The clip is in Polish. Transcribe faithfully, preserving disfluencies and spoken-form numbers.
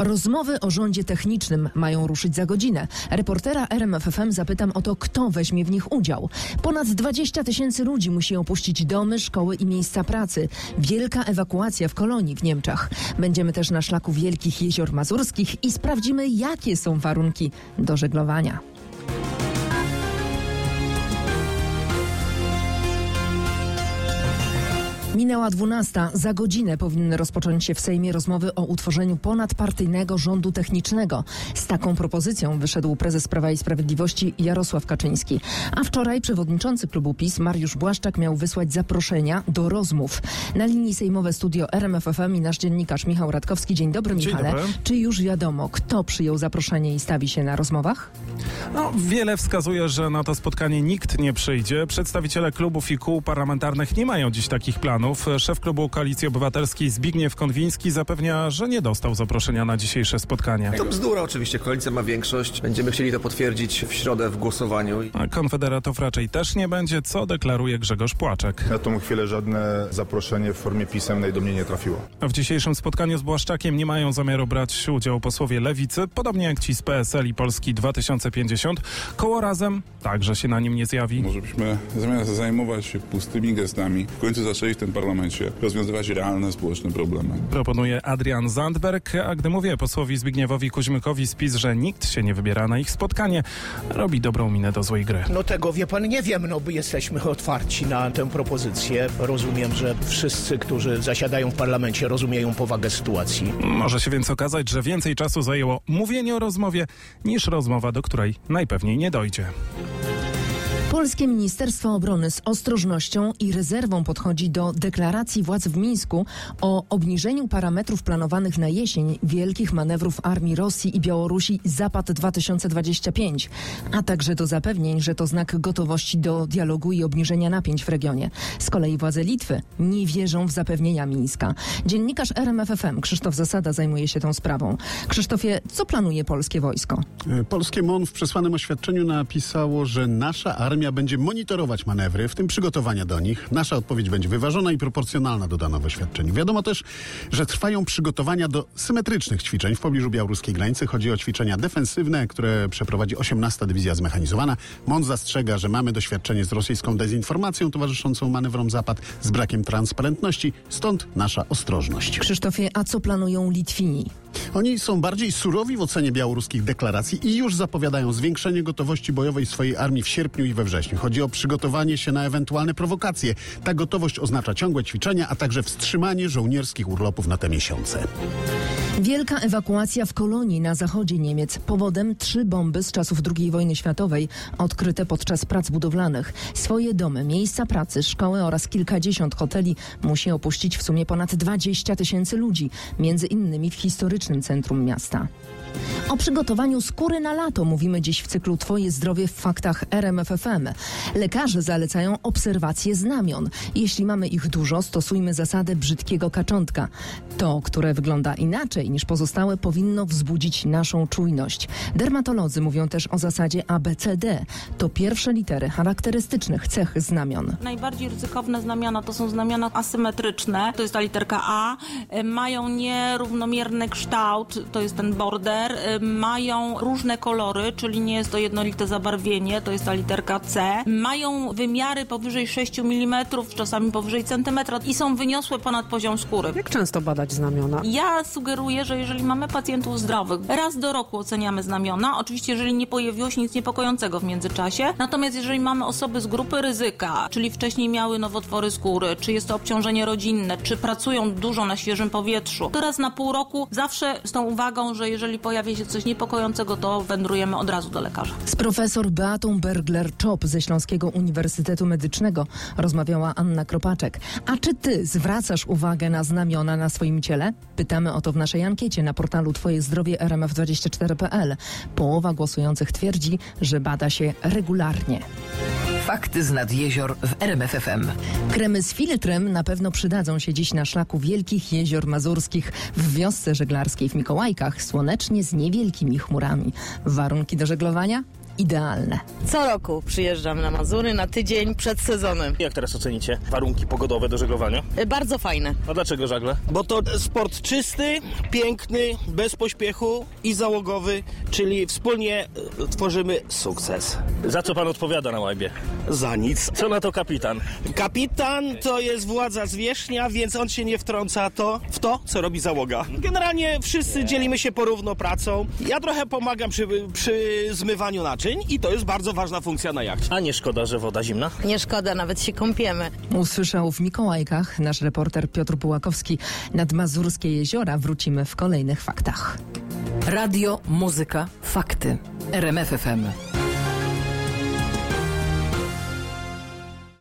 Rozmowy o rządzie technicznym mają ruszyć za godzinę. Reportera R M F F M zapytam o to, kto weźmie w nich udział. Ponad dwadzieścia tysięcy ludzi musi opuścić domy, szkoły i miejsca pracy. Wielka ewakuacja w Kolonii w Niemczech. Będziemy też na szlaku Wielkich Jezior Mazurskich i sprawdzimy, jakie są warunki do żeglowania. Minęła dwunasta. Za godzinę powinny rozpocząć się w Sejmie rozmowy o utworzeniu ponadpartyjnego rządu technicznego. Z taką propozycją wyszedł prezes Prawa i Sprawiedliwości Jarosław Kaczyński. A wczoraj przewodniczący klubu PiS Mariusz Błaszczak miał wysłać zaproszenia do rozmów. Na linii sejmowe studio R M F F M i nasz dziennikarz Michał Radkowski. Dzień dobry, Michale. Dzień dobry. Czy już wiadomo, kto przyjął zaproszenie i stawi się na rozmowach? No, wiele wskazuje, że na to spotkanie nikt nie przyjdzie. Przedstawiciele klubów i kół parlamentarnych nie mają dziś takich planów. Szef klubu Koalicji Obywatelskiej Zbigniew Konwiński zapewnia, że nie dostał zaproszenia na dzisiejsze spotkanie. To bzdura oczywiście, koalicja ma większość. Będziemy chcieli to potwierdzić w środę w głosowaniu. A konfederatów raczej też nie będzie, co deklaruje Grzegorz Płaczek. Na tą chwilę żadne zaproszenie w formie pisemnej do mnie nie trafiło. W dzisiejszym spotkaniu z Błaszczakiem nie mają zamiaru brać udziału posłowie Lewicy, podobnie jak ci z P S L i Polski dwa tysiące pięćdziesiąt. Koło Razem także się na nim nie zjawi. Może byśmy zamiast zajmować się pustymi gestami, w końcu zaczęli w tym parlamencie rozwiązywać realne społeczne problemy. Proponuje Adrian Zandberg, a gdy mówię posłowi Zbigniewowi Kuźmykowi z PiS, że nikt się nie wybiera na ich spotkanie, robi dobrą minę do złej gry. No tego, wie pan, nie wiem, no by jesteśmy otwarci na tę propozycję. Rozumiem, że wszyscy, którzy zasiadają w parlamencie, rozumieją powagę sytuacji. Może się więc okazać, że więcej czasu zajęło mówienie o rozmowie, niż rozmowa, do której najpewniej nie dojdzie. Polskie Ministerstwo Obrony z ostrożnością i rezerwą podchodzi do deklaracji władz w Mińsku o obniżeniu parametrów planowanych na jesień wielkich manewrów armii Rosji i Białorusi Zapad dwa tysiące dwadzieścia pięć, a także do zapewnień, że to znak gotowości do dialogu i obniżenia napięć w regionie. Z kolei władze Litwy nie wierzą w zapewnienia Mińska. Dziennikarz R M F F M Krzysztof Zasada zajmuje się tą sprawą. Krzysztofie, co planuje polskie wojsko? Polskie M O N w przesłanym oświadczeniu napisało, że nasza armia będzie monitorować manewry, w tym przygotowania do nich. Nasza odpowiedź będzie wyważona i proporcjonalna, dodano w oświadczeniu. Wiadomo też, że trwają przygotowania do symetrycznych ćwiczeń w pobliżu białoruskiej granicy. Chodzi o ćwiczenia defensywne, które przeprowadzi osiemnasta Dywizja Zmechanizowana. M O N zastrzega, że mamy doświadczenie z rosyjską dezinformacją towarzyszącą manewrom Zapad, z brakiem transparentności, stąd nasza ostrożność. Krzysztofie, a co planują Litwini? Oni są bardziej surowi w ocenie białoruskich deklaracji i już zapowiadają zwiększenie gotowości bojowej swojej armii w sierpniu i we wrześniu. Chodzi o przygotowanie się na ewentualne prowokacje. Ta gotowość oznacza ciągłe ćwiczenia, a także wstrzymanie żołnierskich urlopów na te miesiące. Wielka ewakuacja w Kolonii na zachodzie Niemiec. Powodem trzy bomby z czasów drugiej wojny światowej odkryte podczas prac budowlanych. Swoje domy, miejsca pracy, szkoły oraz kilkadziesiąt hoteli musi opuścić w sumie ponad dwadzieścia tysięcy ludzi, między innymi w historycznym centrum miasta. O przygotowaniu skóry na lato mówimy dziś w cyklu Twoje zdrowie w faktach R M F F M. Lekarze zalecają obserwację znamion. Jeśli mamy ich dużo, stosujmy zasadę brzydkiego kaczątka. To, które wygląda inaczej niż pozostałe, powinno wzbudzić naszą czujność. Dermatolodzy mówią też o zasadzie A B C D. To pierwsze litery charakterystycznych cech znamion. Najbardziej ryzykowne znamiona to są znamiona asymetryczne. To jest ta literka A. Mają nierównomierny kształt, to jest ten border. Mają różne kolory, czyli nie jest to jednolite zabarwienie, to jest ta literka C. Mają wymiary powyżej sześciu milimetrów, czasami powyżej centymetra i są wyniosłe ponad poziom skóry. Jak często badać znamiona? Ja sugeruję, że jeżeli mamy pacjentów zdrowych, raz do roku oceniamy znamiona. Oczywiście, jeżeli nie pojawiło się nic niepokojącego w międzyczasie. Natomiast jeżeli mamy osoby z grupy ryzyka, czyli wcześniej miały nowotwory skóry, czy jest to obciążenie rodzinne, czy pracują dużo na świeżym powietrzu, to raz na pół roku zawsze z tą uwagą, że jeżeli pojawi się coś niepokojącego, to wędrujemy od razu do lekarza. Z profesor Beatą Bergler-Czop ze Śląskiego Uniwersytetu Medycznego rozmawiała Anna Kropaczek. A czy ty zwracasz uwagę na znamiona na swoim ciele? Pytamy o to w naszej ankiecie na portalu Twoje zdrowie R M F dwadzieścia cztery kropka p l. Połowa głosujących twierdzi, że bada się regularnie. Fakty z nad jezior w R M F F M. Kremy z filtrem na pewno przydadzą się dziś na szlaku Wielkich Jezior Mazurskich w wiosce żeglarskiej w Mikołajkach, słonecznie z niewielkimi chmurami. Warunki do żeglowania? idealne. Co roku przyjeżdżam na Mazury na tydzień przed sezonem. Jak teraz ocenicie warunki pogodowe do żeglowania? Bardzo fajne. A dlaczego żagle? Bo to sport czysty, piękny, bez pośpiechu i załogowy, czyli wspólnie tworzymy sukces. Za co pan odpowiada na łajbie? Za nic. Co na to kapitan? Kapitan to jest władza zwierzchnia, więc on się nie wtrąca to w to, co robi załoga. Generalnie wszyscy dzielimy się porówno pracą. Ja trochę pomagam przy, przy zmywaniu naczyń i to jest bardzo ważna funkcja na jachcie. A nie szkoda, że woda zimna? Nie szkoda, nawet się kąpiemy. Usłyszał w Mikołajkach nasz reporter Piotr Pułakowski. Nad Mazurskie jeziora wrócimy w kolejnych faktach. Radio, muzyka, fakty. R M F F M.